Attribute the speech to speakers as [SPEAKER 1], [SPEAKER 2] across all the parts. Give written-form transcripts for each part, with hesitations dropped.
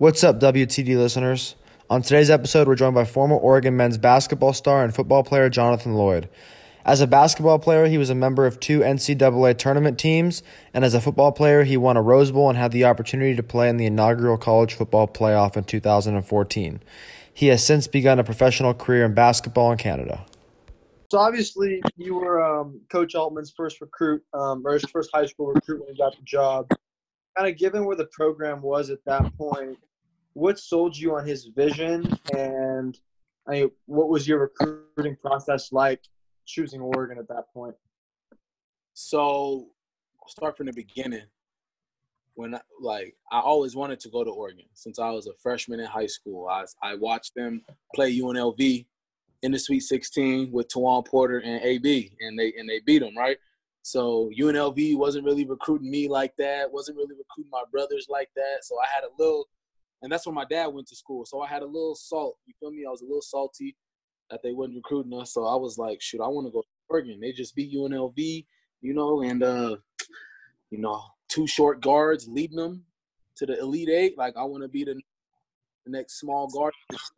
[SPEAKER 1] What's up, WTD listeners? On today's episode, we're joined by former Oregon men's basketball star and football player Jonathan Lloyd. As a basketball player, he was a member of 2 NCAA tournament teams, and as a football player, he won a Rose Bowl and had the opportunity to play in the inaugural college football playoff in 2014. He has since begun a professional career in basketball in Canada.
[SPEAKER 2] So obviously, you were Coach Altman's first recruit, or his first high school recruit when he got the job. Kind of given where the program was at that point, what sold you on his vision, and what was your recruiting process like choosing Oregon at that point?
[SPEAKER 3] So I'll start from the beginning. When I always wanted to go to Oregon since I was a freshman in high school. I watched them play UNLV in the Sweet 16 with Tawan Porter and AB, and they beat them, right? So UNLV wasn't really recruiting me like that, wasn't really recruiting my brothers like that. So I had a little – and that's where my dad went to school. So I had a little salt. You feel me? I was a little salty that they wasn't recruiting us. So I was like, shoot, I want to go to Oregon. They just beat UNLV, and 2 short guards leading them to the Elite Eight. Like, I want to be the next small guard.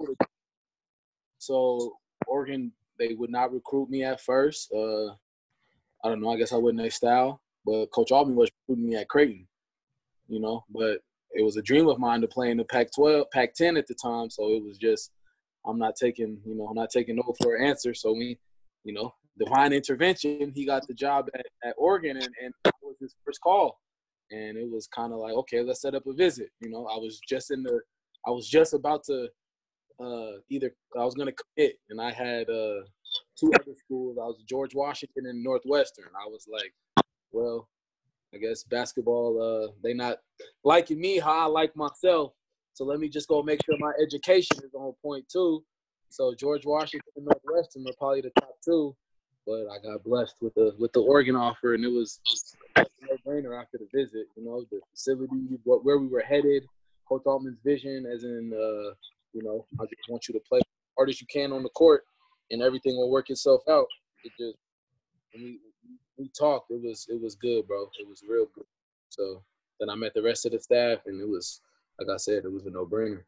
[SPEAKER 3] So Oregon, they would not recruit me at first. I don't know. I guess I wasn't their style. But Coach Albany was recruiting me at Creighton, But it was a dream of mine to play in the Pac-12, Pac-10 at the time. So it was just, I'm not taking no for an answer. So divine intervention, he got the job at Oregon, and that was his first call. And it was kind of like, okay, let's set up a visit. I was just about to I was going to commit, and I had 2 other schools. I was George Washington and Northwestern. I was like, well, I guess basketball, they not liking me how I like myself. So let me just go make sure my education is on point too. So George Washington and Northwestern are probably the top 2. But I got blessed with the Oregon offer, and it was a no-brainer after the visit. The facility, where we were headed, Coach Altman's vision, as in, I just want you to play as hard as you can on the court, and everything will work itself out. It just, when we talked, it was good, bro. It was real good. So then I met the rest of the staff, and it was, like I said, it was a no-brainer.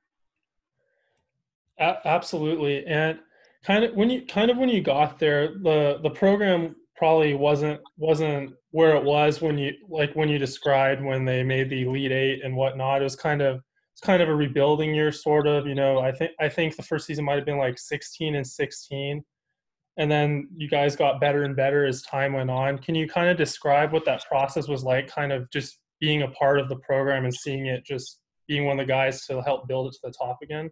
[SPEAKER 4] Absolutely, and kind of when you got there, the program probably wasn't where it was when you described when they made the Elite Eight and whatnot. It was kind of a rebuilding year, sort of. I think the first season might have been like 16-16, and then you guys got better and better as time went on. Can you kind of describe what that process was like, kind of just being a part of the program and seeing it, just being one of the guys to help build it to the top again?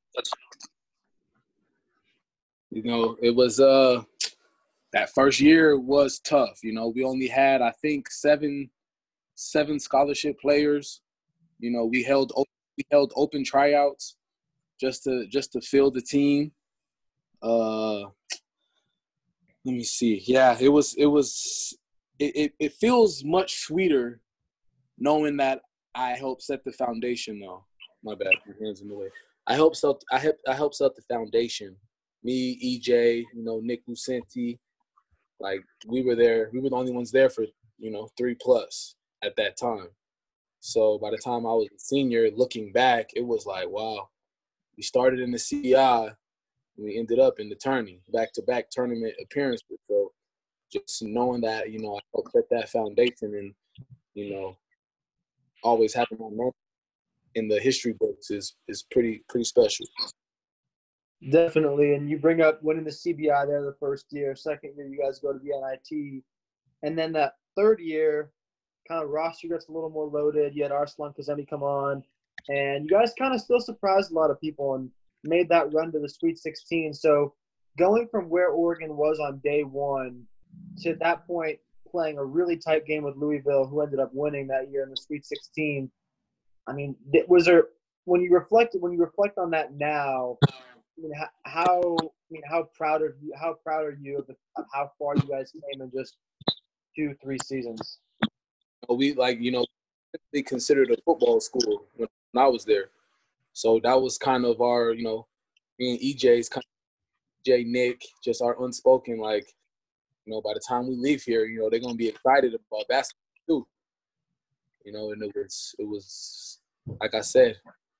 [SPEAKER 3] It was that first year was tough. We only had, I think, seven scholarship players. We held open tryouts just to fill the team. Let me see. Yeah, it feels much sweeter knowing that I helped set the foundation, though. My bad, my hands in the way. I helped set the foundation. Me, EJ, Nick Lucenti, like, we were there. We were the only ones there for 3+ at that time. So by the time I was a senior, looking back, it was like, wow, we started in the CI, and we ended up in the tourney, back-to-back tournament appearances. So just knowing that, I helped set that foundation, and always having my name in the history books is pretty special.
[SPEAKER 2] Definitely, and you bring up winning the CBI there the first year. Second year, you guys go to the NIT. And then that third year, kind of roster gets a little more loaded. You had Arslan Kazemi come on, and you guys kind of still surprised a lot of people and made that run to the Sweet 16. So going from where Oregon was on day one to that point playing a really tight game with Louisville, who ended up winning that year in the Sweet 16, I mean, was there – when you reflect on that now – how proud are you of how far you guys came in just 2-3 seasons?
[SPEAKER 3] We they considered a football school when I was there, so that was kind of our me and EJ's kind of EJ, Nick, just our unspoken, like, by the time we leave here, they're gonna be excited about basketball too. And it was like I said,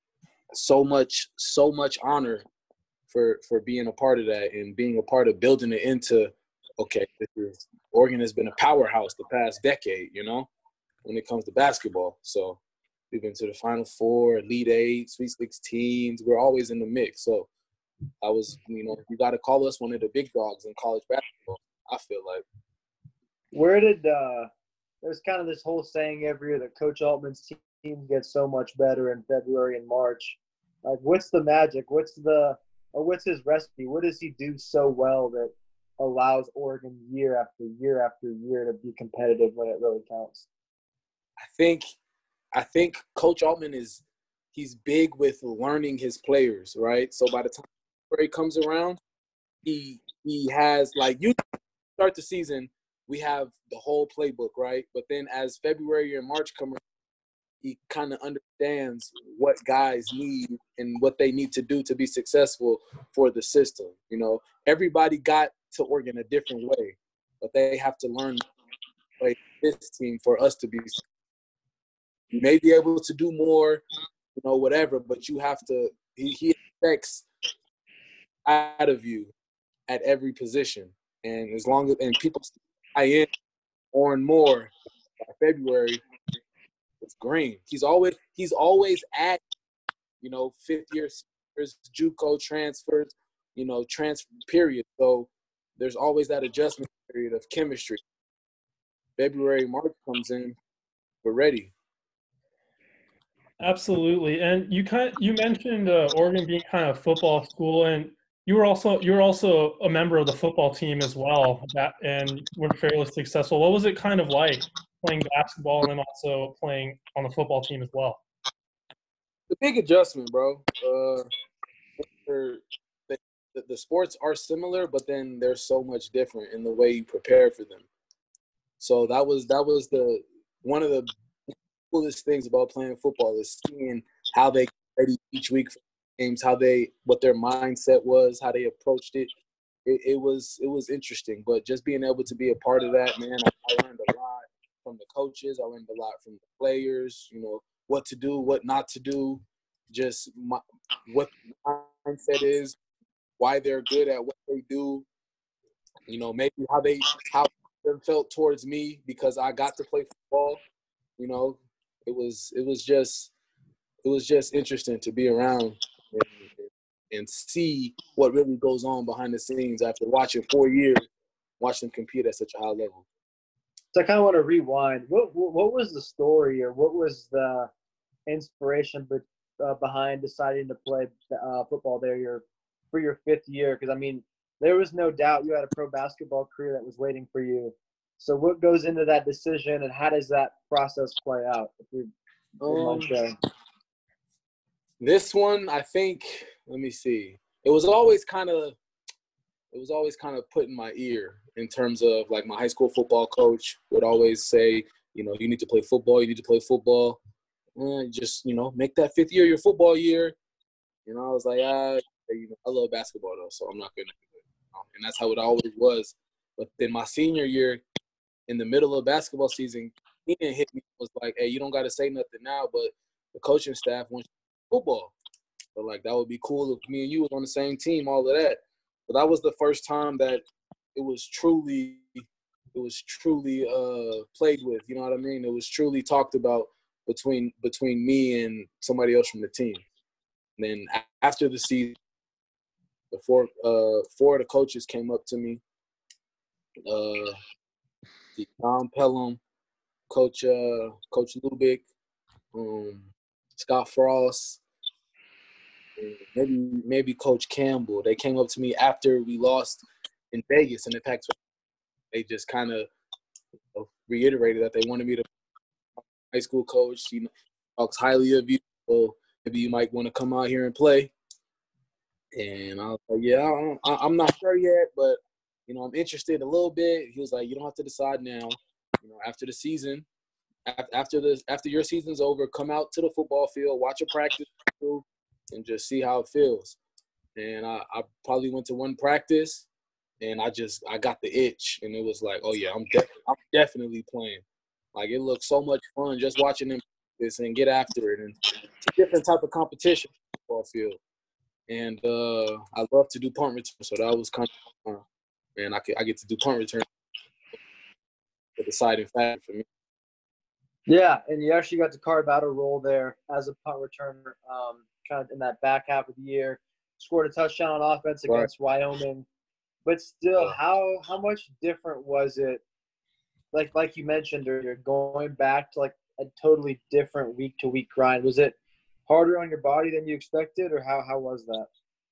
[SPEAKER 3] so much honor for being a part of that and being a part of building it into, okay, Oregon has been a powerhouse the past decade, you know, when it comes to basketball. So we've been to the Final Four, Elite Eight, Sweet 16s. We're always in the mix. So I was, you know, you got to call us one of the big dogs in college basketball, I feel like.
[SPEAKER 2] Where did there's kind of this whole saying every year that Coach Altman's team gets so much better in February and March. Like, what's the magic? What's his recipe? What does he do so well that allows Oregon year after year after year to be competitive when it really counts?
[SPEAKER 3] I think Coach Altman he's big with learning his players, right? So by the time February comes around, he has, like, you start the season, we have the whole playbook, right? But then as February and March come around, he kind of understands what guys need and what they need to do to be successful for the system. You know, everybody got to Oregon a different way, but they have to learn to play this team for us to be. You may be able to do more, you know, whatever, but you have to. He expects out of you at every position, and as long as people buy in more and more by February, it's green. He's always at, you know, fifth year seniors, JUCO transfers, you know, transfer period. So there's always that adjustment period of chemistry. February, March comes in, we're ready.
[SPEAKER 4] Absolutely, and you mentioned Oregon being kind of a football school, and you were also a member of the football team as well, and were fairly successful. What was it kind of like playing basketball and then also playing on the football team as well?
[SPEAKER 3] The big adjustment, bro. The sports are similar, but then they're so much different in the way you prepare for them. So that was the one of the coolest things about playing football is seeing how they ready each week for games, what their mindset was, how they approached it. It was interesting, but just being able to be a part of that, man, I learned a lot from the coaches. I learned a lot from the players. You know, what to do, what not to do, just what the mindset is, why they're good at what they do. You know, maybe how they felt towards me because I got to play football. You know, it was just interesting to be around and see what really goes on behind the scenes after watching 4 years, watch them compete at such a high level.
[SPEAKER 2] So I kind of want to rewind. What was the story, or what was the inspiration behind deciding to play football there for your fifth year? Because, I mean, there was no doubt you had a pro basketball career that was waiting for you. So what goes into that decision, and how does that process play out? If you mind sharing.
[SPEAKER 3] This one, I think, let me see. It was always kind of put in my ear in terms of, like, my high school football coach would always say, you know, you need to play football. You need to play football. Just, you know, make that fifth year your football year. You know, I was like, you know, I love basketball though, so I'm not gonna do it. And that's how it always was. But then my senior year, in the middle of basketball season, he didn't hit me. Was like, hey, you don't got to say nothing now, but the coaching staff wants football. So, like, that would be cool if me and you was on the same team, all of that. But that was the first time that it was truly played with. You know what I mean? It was truly talked about between me and somebody else from the team. And then after the season, four of the coaches came up to me. Tom Pelham, Coach Lubick, Scott Frost, maybe Coach Campbell. They came up to me after we lost in Vegas in the Pac-12. They just kind of reiterated that they wanted me to be high school coach. He talks highly of you, so maybe you might want to come out here and play. And I was like, yeah, I'm not sure yet, but, you know, I'm interested a little bit. He was like, you don't have to decide now. You know, after the season, after your season's over, come out to the football field, watch a practice, and just see how it feels. And I probably went to one practice, and I got the itch, and it was like, oh yeah, I'm definitely playing. Like, it looked so much fun just watching them practice and get after it, and it's a different type of competition. basketball field. And I love to do punt return, so that was kind of fun. And I get to do punt return, the deciding factor for me.
[SPEAKER 2] Yeah, and you actually got to carve out a role there as a punt returner, kind of in that back half of the year. Scored a touchdown on offense against Wyoming, but still, how much different was it? Like you mentioned earlier, going back to like a totally different week to week grind. Was it harder on your body than you expected, or how was that?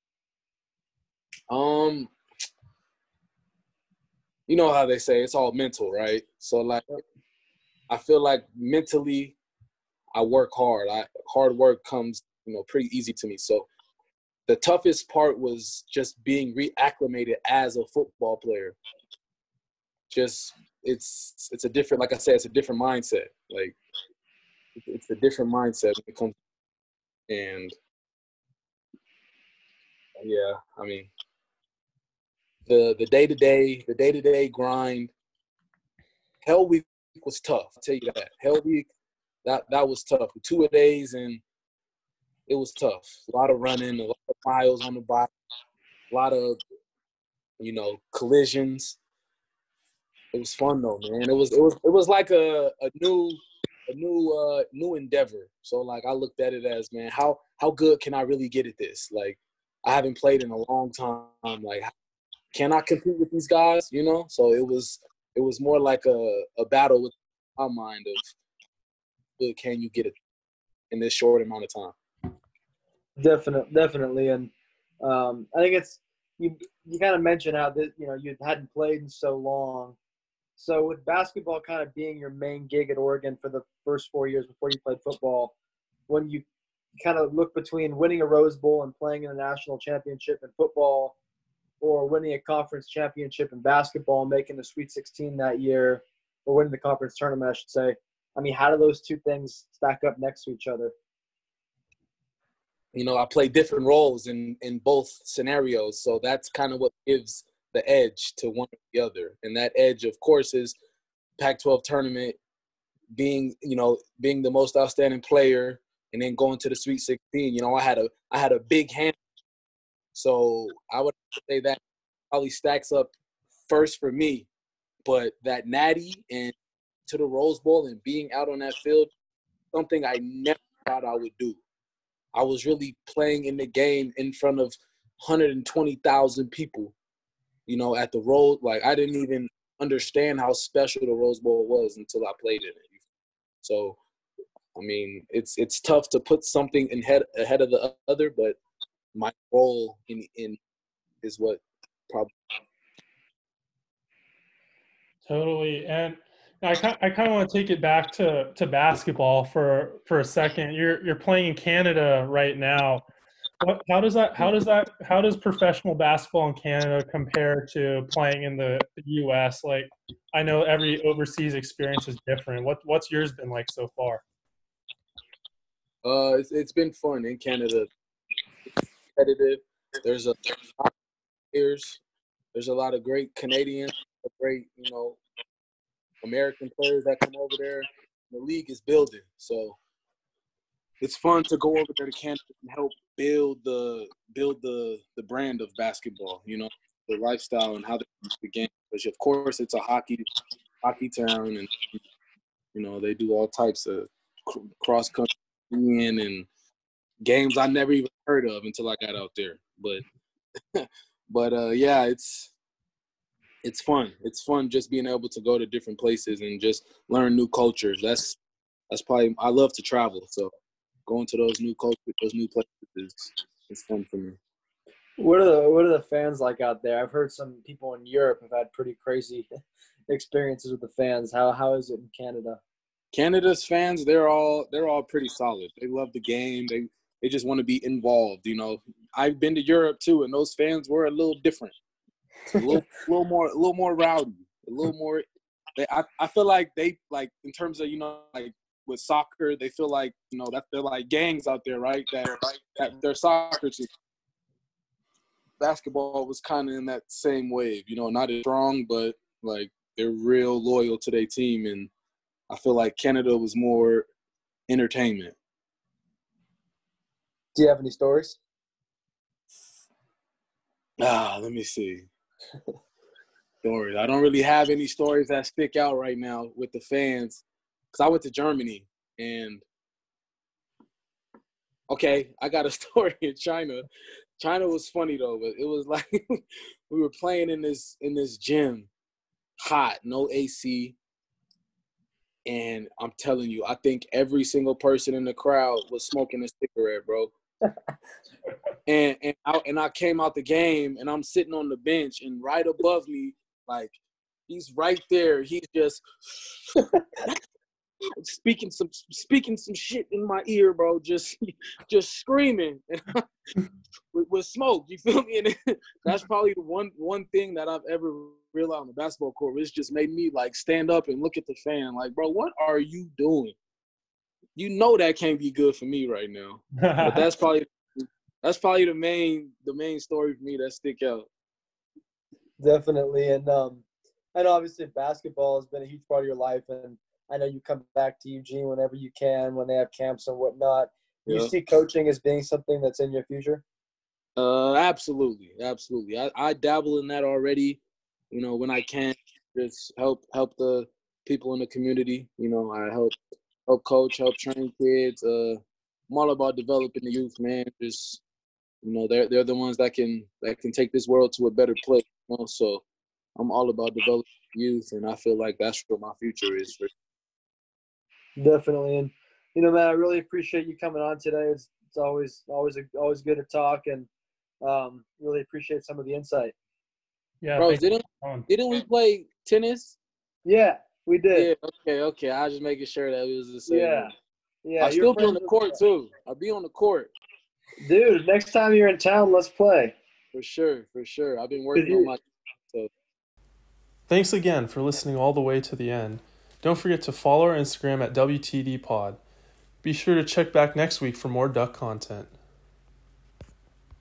[SPEAKER 3] You know how they say it's all mental, right? So like, I feel like mentally, I work hard. Hard work comes, pretty easy to me. So the toughest part was just being reacclimated as a football player. Just it's a different, like I said, it's a different mindset. Like it's a different mindset when it comes. And yeah, I mean, the day-to-day grind. Hell Week was tough. I'll tell you that. Hell Week, that was tough. 2 days, and it was tough. A lot of running, a lot of miles on the bike, a lot of collisions. It was fun though, man. It was like a new endeavor. So like I looked at it as, man, how good can I really get at this? Like I haven't played in a long time. Like can I compete with these guys? So it was more like a battle with my mind of good can you get it in this short amount of time.
[SPEAKER 2] Definitely, and I think it's you kind of mentioned how that you hadn't played in so long. So with basketball kind of being your main gig at Oregon for the first 4 years before you played football, when you kind of look between winning a Rose Bowl and playing in a national championship in football, or winning a conference championship in basketball and making the Sweet 16 that year, or winning the conference tournament, I should say. I mean, how do those two things stack up next to each other?
[SPEAKER 3] I play different roles in both scenarios, so that's kind of what gives the edge to one or the other. And that edge, of course, is Pac-12 tournament, being the most outstanding player, and then going to the Sweet 16. I had a big hand, so I would say that probably stacks up first for me. But that natty and to the Rose Bowl and being out on that field, something I never thought I would do. I was really playing in the game in front of 120,000 people, at the Rose. Like, I didn't even understand how special the Rose Bowl was until I played in it. So, I mean, it's tough to put something ahead of the other, but my role in is what probably.
[SPEAKER 4] Totally. And I kind of want to take it back to basketball for a second. You're playing in Canada right now. How does professional basketball in Canada compare to playing in the US? Like, I know every overseas experience is different. What's yours been like so far?
[SPEAKER 3] It's been fun in Canada. It's competitive. There's a lot of players. There's a lot of great Canadians, great American players that come over there. The league is building, so it's fun to go over there to Canada and help build the brand of basketball. The lifestyle and how they use the game. Which of course it's a hockey town, and they do all types of cross country and games I never even heard of until I got out there. But yeah, it's fun. It's fun just being able to go to different places and just learn new cultures. That's probably, I love to travel, so going to those new cultures, those new places is fun for me.
[SPEAKER 2] What are the fans like out there? I've heard some people in Europe have had pretty crazy experiences with the fans. How is it in Canada?
[SPEAKER 3] Canada's fans, they're all pretty solid. They love the game. They just want to be involved. I've been to Europe too, and those fans were a little different. A little more rowdy, a little more. I feel like they, like, in terms of like with soccer, they feel like that they're like gangs out there, right? That they're soccer team. Basketball was kind of in that same wave, not as strong, but like they're real loyal to their team, and I feel like Canada was more entertainment.
[SPEAKER 2] Do you have any stories?
[SPEAKER 3] Let me see. Stories. I don't really have any stories that stick out right now with the fans because I went to Germany and okay, I got a story in China. China was funny though, but it was like we were playing in this gym, hot, no AC, and I'm telling you, I think every single person in the crowd was smoking a cigarette, bro. and I came out the game and I'm sitting on the bench and right above me, like he's right there. He's just speaking some shit in my ear, bro. Just screaming with smoke. You feel me? And that's probably the one thing that I've ever realized on the basketball court. It's just made me like stand up and look at the fan, like, bro, what are you doing? You know that can't be good for me right now. But that's probably the main story for me that stick out.
[SPEAKER 2] Definitely, and obviously basketball has been a huge part of your life, and I know you come back to Eugene whenever you can when they have camps and whatnot.
[SPEAKER 3] Yeah.
[SPEAKER 2] You see coaching as being something that's in your future?
[SPEAKER 3] Absolutely. I dabble in that already. You know, when I can, just help the people in the community. You know, I help coach, help train kids. I'm all about developing the youth, man. Just, you know, they're the ones that can take this world to a better place. You know? So I'm all about developing youth, and I feel like that's what my future is for.
[SPEAKER 2] Definitely, and you know, man, I really appreciate you coming on today. It's always good to talk, and really appreciate some of the insight.
[SPEAKER 4] Yeah,
[SPEAKER 3] Bro, didn't we play tennis?
[SPEAKER 2] Yeah, we did.
[SPEAKER 3] Yeah, okay. I was just making sure that it was the same.
[SPEAKER 2] Yeah.
[SPEAKER 3] I'll still be on the court too. I'll be on the court.
[SPEAKER 2] Dude, next time you're in town, let's play.
[SPEAKER 3] For sure. I've been working on my. So.
[SPEAKER 4] Thanks again for listening all the way to the end. Don't forget to follow our Instagram at WTDPod. Be sure to check back next week for more Duck content.